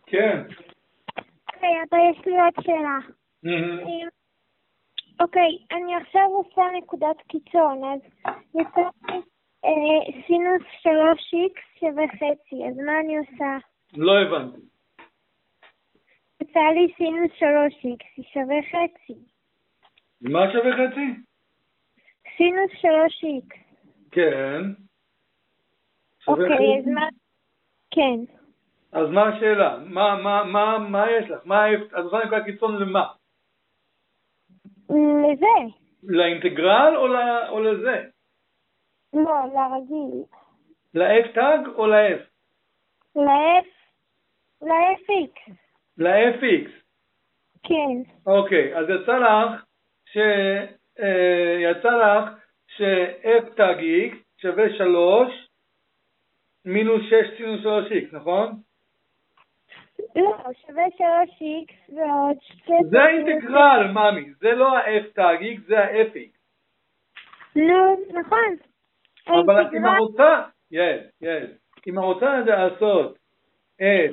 כן. אוקיי, אבל יש לי עוד שאלה. אוקיי, אני עכשיו עושה נקודת קיצון, אז יצא לי סינוס 3x שווה חצי, אז מה אני עושה? לא הבנתי. יצא לי סינוס 3x שווה חצי. מה שווה חצי? סינוס 3x. כן. שווה אוקיי, אז חצי? מה? כן. אז מה השאלה? מה יש לך? אז עושה נקודת קיצון למה? לזה. לאינטגרל או לזה? לא, לרגיל. ל-f תג או ל-f? ל-fx. ל-fx. כן. אוקיי, אז יצא לך ש-f תג x שווה 3 מינוס 6 סינוס 3x, נכון? לא, שווה 3x ועוד 2. זה האינטגרל, ממי. זה לא ה-f תג x, זה ה-fx. נו, נכון. אבל אם הרוצה, אם הרוצה לעשות את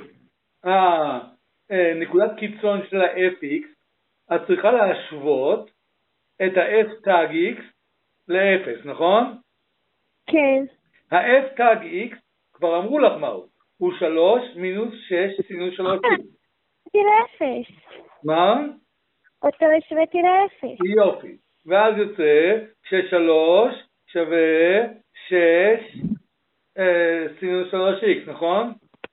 נקודת קיצון של ה-fx, את צריכה להשוות את ה-f תג x ל-0, נכון? כן. ה-f תג x, כבר אמרו לך מהו, הוא 3 מינוס 6 סינוס 3x. השוויתי ל-0. מה? אותו השוויתי ל-0. יופי. ואז יוצא ש3 שווה 6 סינוס 3x, נכון?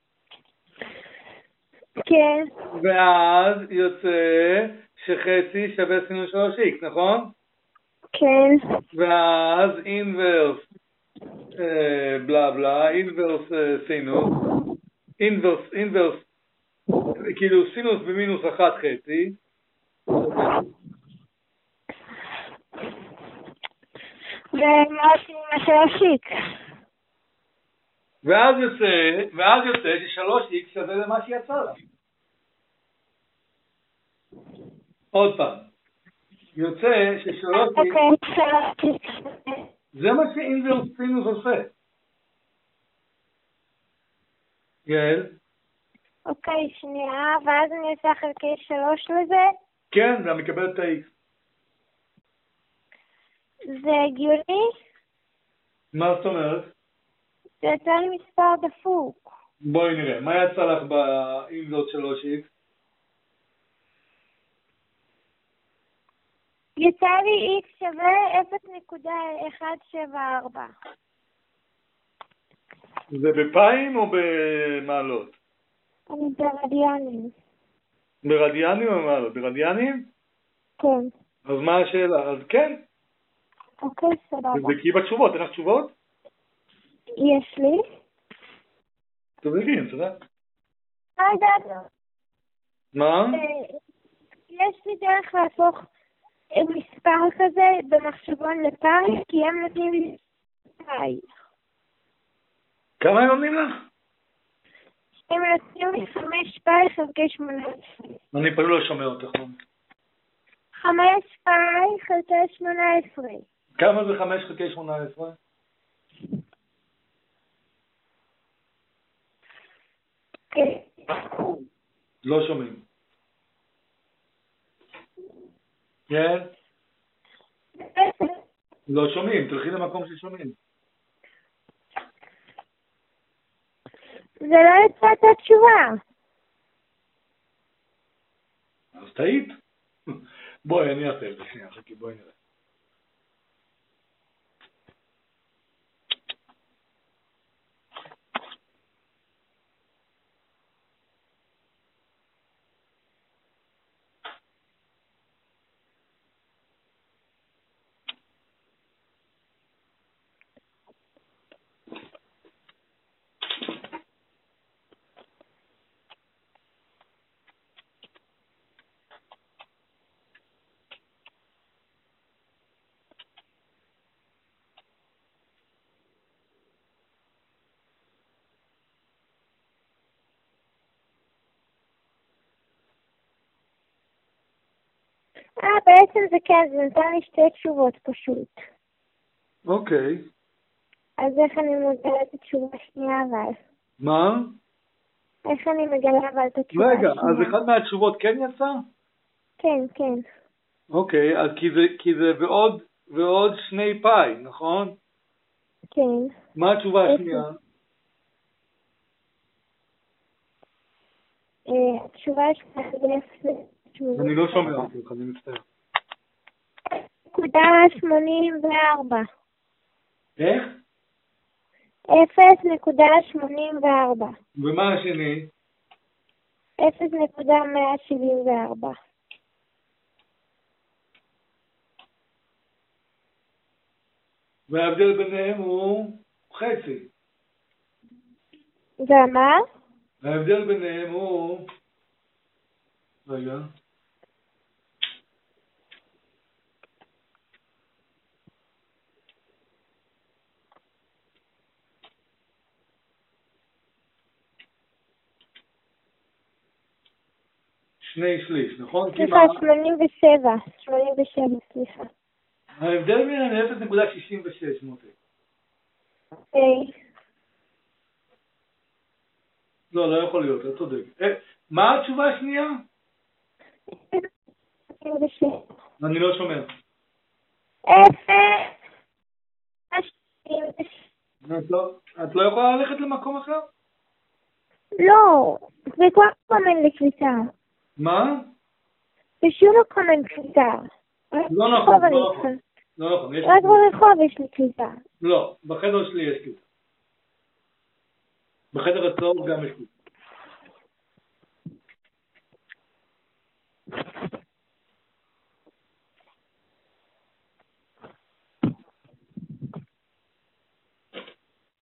כן. ואז יוצא שחצי שווה סינוס 3x, נכון? כן. ואז אינברס בלה בלה, אינברס סינוס, אינברס, כאילו סינוס במינוס 1 חצי. ומה עושים עם ה-3x? ואז יוצא ש3x שווה למה שיצא לה. עוד פעם. יוצא ש3x, זה מה שאינברס סינוס עושה. יעל? אוקיי, שנייה, ואז אני עושה חלקי 3 לזה. כן, ואני מקבל את ה-x. זה הגיוני? מה זאת אומרת? זה יצא לי מספר דפוק. בואי נראה, מה יצא לך באינברס 3x? יצא לי x שווה 0.174. זה בפיים או במעלות? אני ברדיאנים. ברדיאנים או במעלות? ברדיאנים? כן. אז מה השאלה? אז כן. אוקיי, סבבה. תבדקי בתשובות, אין לך תשובות? יש לי? תבדקי, תודה. לא יודעת. מה? יש לי דרך להפוך מספר כזה במחשבון לפאי, כי הם נותנים לי פאי. כמה הם נותנים לך? הם נותנים לי 5 פאי חלקי 18. אני פשוט לא שומע אותך. 5 פאי חלקי 18. כמה זה 5 חלקי 18? לא שומעים. כן? לא שומעים, תלכי למקום ששומעים. זה לא יצא את התשובה. אז טעית. בואי, אני אעשה את זה שנייה, חכי, בואי נראה. בעצם זה כן, זה נתן לי 2 תשובות פשוט. אוקיי. אז איך אני מודדת את התשובה השנייה אבל? מה? איך אני מגלה אבל את התשובה רגע, השנייה? אז אחד מהתשובות כן יצא? כן, כן. אוקיי, אז כי זה ועוד 2 פאי, נכון? כן. מה התשובה השנייה? התשובה השנייה זה 0.84. אני לא שומע אותך, אני מצטער. 0.84. איך? 0.84. ומה השני? 0.174. וההבדל ביניהם הוא חצי. ומה? ההבדל ביניהם הוא... רגע. שני שליש, נכון? סליחה, 87, סליחה. ההבדל ביניהם 0.66 מוטי. לא יכול להיות, אתה צודק. מה התשובה השנייה? 87. אני לא שומע. 0. את לא יכולה ללכת למקום אחר? לא, בכל מקום אין לי קליטה. מה? בשום מקום אין קליטה. לא נכון. רק ברחוב יש לי קליטה. לא, בחדר שלי יש קליטה. בחדר הצהוב גם יש קליטה.